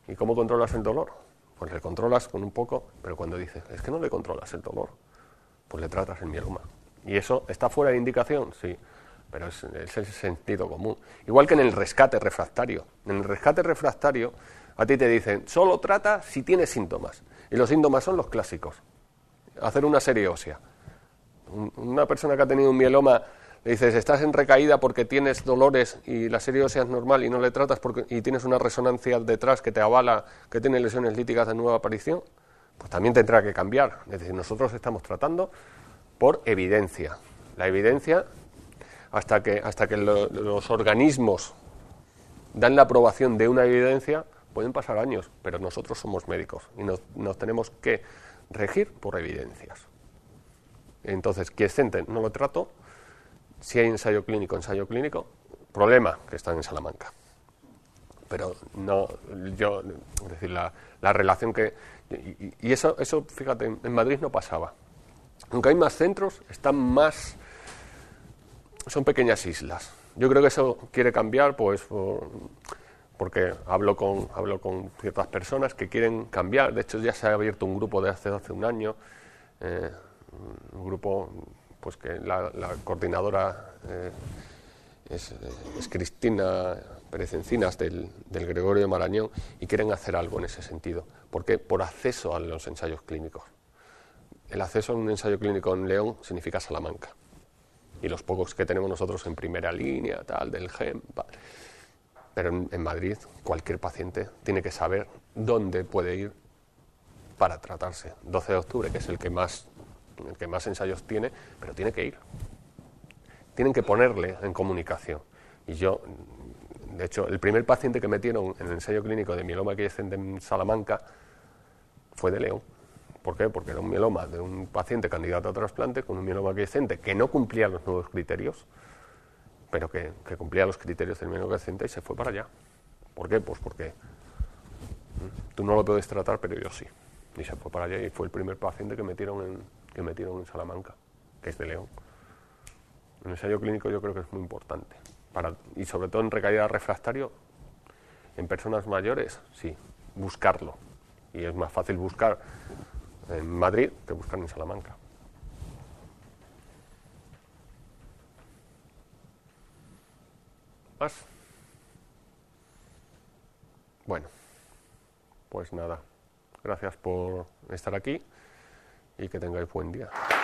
S3: ¿Y cómo controlas el dolor? Pues le controlas con un poco, pero cuando dices, es que no le controlas el dolor, pues le tratas el mieloma. ¿Y eso está fuera de indicación? Sí, pero es el sentido común. Igual que en el rescate refractario. En el rescate refractario a ti te dicen, solo trata si tienes síntomas. Y los síntomas son los clásicos. Hacer una serie ósea. Una persona que ha tenido un mieloma, le dices, estás en recaída porque tienes dolores y la serie ósea es normal y no le tratas y tienes una resonancia detrás que te avala que tiene lesiones líticas de nueva aparición, pues también tendrá que cambiar. Es decir, nosotros estamos tratando por evidencia. La evidencia, hasta que los organismos dan la aprobación de una evidencia, pueden pasar años, pero nosotros somos médicos y nos tenemos que regir por evidencias. Entonces, quiescente no lo trato. Si hay ensayo clínico, problema que están en Salamanca. Pero no, es decir, la relación que... Y eso, fíjate, en Madrid no pasaba. Aunque hay más centros, son pequeñas islas. Yo creo que eso quiere cambiar, pues, porque hablo con ciertas personas que quieren cambiar. De hecho, ya se ha abierto un grupo de hace un año, un grupo, pues que la coordinadora es Cristina Pérez Encinas del Gregorio de Marañón, y quieren hacer algo en ese sentido. ¿Por qué? Por acceso a los ensayos clínicos. El acceso a un ensayo clínico en León significa Salamanca. Y los pocos que tenemos nosotros en primera línea, tal, del GEM. Pero en Madrid cualquier paciente tiene que saber dónde puede ir para tratarse. 12 de octubre, que es el que más ensayos tiene, pero tiene que ir. Tienen que ponerle en comunicación. Y yo, de hecho, el primer paciente que metieron en el ensayo clínico de mieloma quiescente en Salamanca fue de León. ¿Por qué? Porque era un mieloma de un paciente candidato a trasplante con un mieloma quiescente que no cumplía los nuevos criterios, pero que cumplía los criterios del mieloma quiescente, y se fue para allá. ¿Por qué? Pues porque tú no lo puedes tratar, pero yo sí. Y se fue para allá y fue el primer paciente que metieron en Salamanca, que es de León. El ensayo clínico yo creo que es muy importante. Y sobre todo en recaída refractario, en personas mayores, sí, buscarlo. Y es más fácil buscar en Madrid que buscar en Salamanca. ¿Más? Bueno, pues nada. Gracias por estar aquí y que tengáis buen día.